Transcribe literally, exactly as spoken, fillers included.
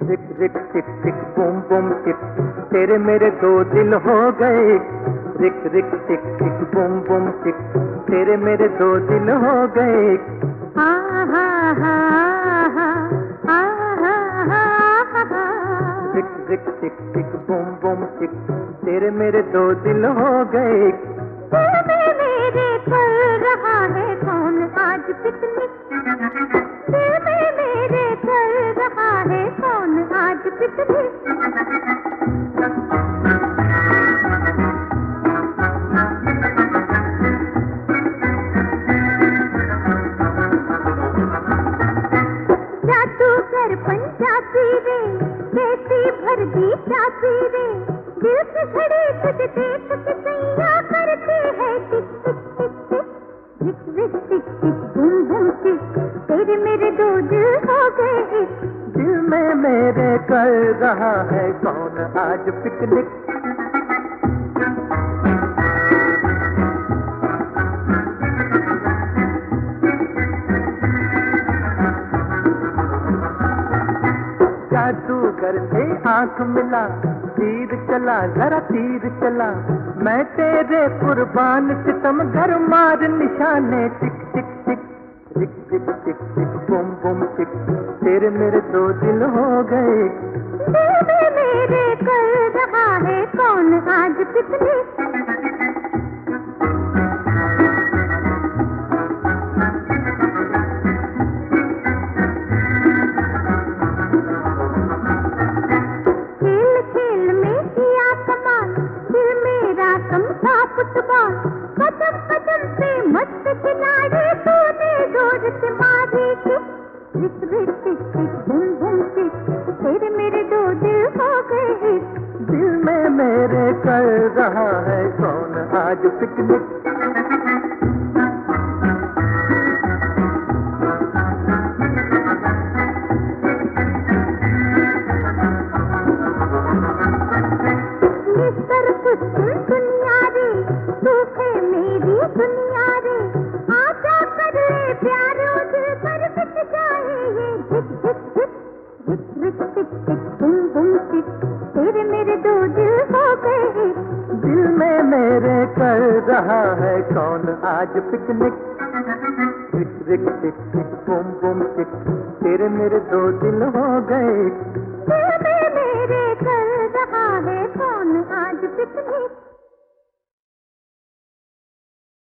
रिक rick tick tick boom boom tick, तेरे मेरे दो दिल हो गए। रिक rick tick tick boom boom tick, तेरे मेरे दो दिल हो गए। हा हा हा हा हा हा हा। रिक rick tick tick boom boom tick, तेरे मेरे दो दिल हो गए। दिल में मेरे कर रहा है कौन आज पिकनिक, दिल में मेरे कर रहा है कौन आज पिकनिक। जादूगर पंजाबी रे, कैसी भर दी चाबी रे, दिल की घड़ी तुझे देख के सैया करती है टिक टिक टिक टिक। रिक rick tick tick boom boom tick, तेरे मेरे दो दिल हो गए। दिल में मेरे कर रहा है कौन आज पिकनिक। जादूगर से आंख मिला, तीर चला जरा तीर चला, मैं तेरे कुर्बान सितम घर मार निशाने। टिक टिक टिक टिक टिक टिक टिक बूम बूम टिक, तेरे मेरे दो दिल हो गए। दिल में मेरे कर रहा है कौन आज पिकनिक। फुटबॉल कदम कदम पे मस्त खिलाड़ी तूने जोर से मारी kick. Rick rick tick tick boom boom tick, तेरे मेरे दो दिल हो गए। दिल में मेरे कर रहा है कौन आज पिकनिक। दुनिया रे तू है मेरी दुनिया रे, आजा कर ले प्यारो दिल पर बिक जाए ये झिक झिक झिक। रिक rick tick tick boom boom tick, तेरे मेरे दो दिल हो गए। दिल में मेरे कर रहा है कौन आज picnic. Rick rick tick tick boom boom tick, तेरे मेरे दो दिल हो गए।